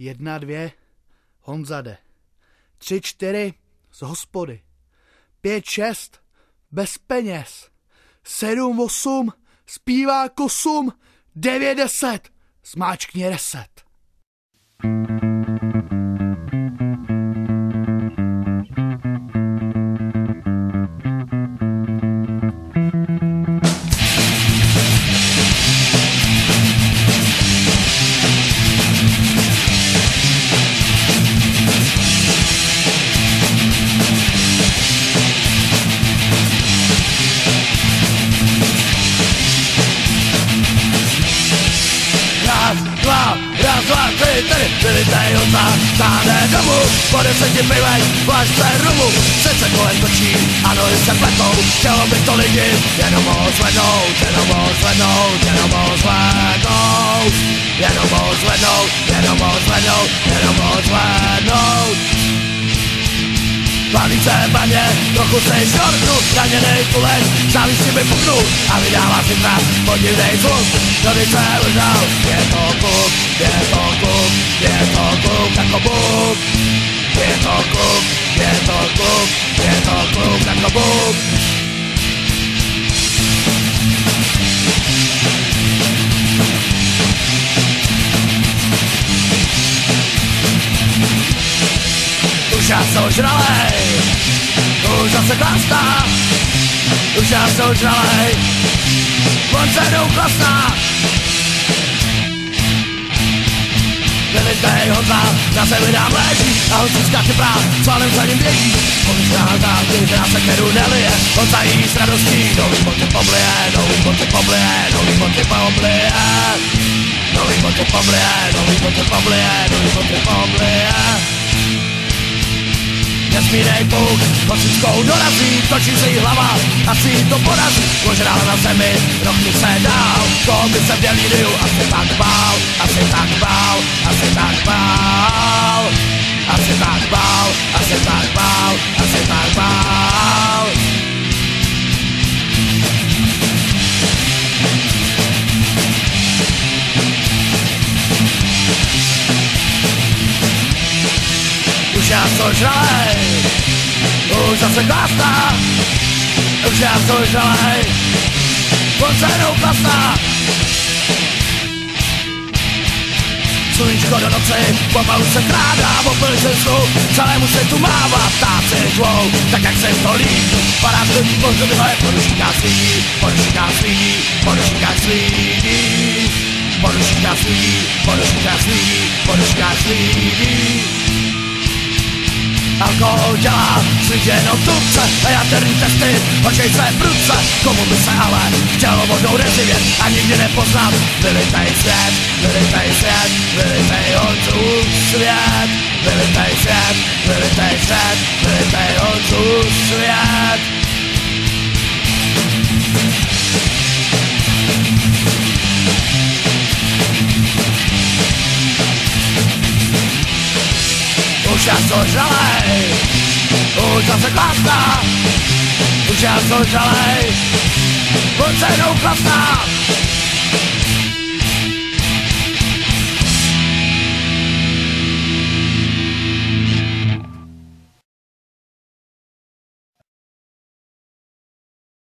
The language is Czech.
1, 2, Honza jde. 3, 4, z hospody. 5, 6, bez peněz. 7, 8, zpívá kosum. 9, 10, zmáčkni reset. Raz, dva, tři, tady, vylitej Honza, táhne domů, po 10 pivech, flašce rumu, srdce kolem točí, a nohy se pletou, chtělo by to lidi, jenom ho zvednout, jenom ho zvednout, jenom ho zvednout, jenom ho zvednout, jenom ho zvednout, jenom ho zvednout. Balíce baně, trochu se šortnu, raněnej tulek, závisí mi puknu a vydává si trás, podivnej zvuk, kdo se ležal, je to kluk, je to kluk, je to kluk jako Bůh, je to kluk, je to kluk, je to kluk jako Bůh. Už já jsem ožralej, už zase chlastá, už já jsem ožralej, on se jdou klasná. Vylitej Honza, na zemi nám leží a Honzíčka ty práv, svalem za ním běží. Honzíčka dálky, která se kterou nelije, Honza jí s radostí, nový boty poblije, nový boty poblije, nový boty poblije. Nový boty poblije, nový boty poblije, nový boty poblije. Nesmínej puk, kocičkou dorazí, točí se jí hlava, asi to porazí. Ožrál na zemi, rochni se dál, koho by se v delíriu asi tak bál, asi tak bál, asi tak bál, asi tak bál, asi tak bál, asi tak bál. Už já jsem ožralej, už zase chlastá, už já jsem ožralej, on se jdou chlastá. Sluníčko do noci, pomalu se krádá, opil cestu, celému světu mává, ptáci dvou, tak jak se jim to líbí. Padá to líp, možná vyhoje, porušíká slídí, porušíká slídí, porušíká slídí, porušíká slídí, porušíká slídí, porušíká slídí. Alkohol dělá slyš jenom tupce a jaterní testy, hočej své prudce. Komu by se ale chtělo vodou rezivět a nikdy nepoznat. Vylitej svět, vylitej svět, vylitej Honzu svět. Vylitej svět, vylitej svět, vylitej Honzu svět. Už já jsem ožralej, už zase chlastá, už já jsem ožralej, on se jdou chlastá.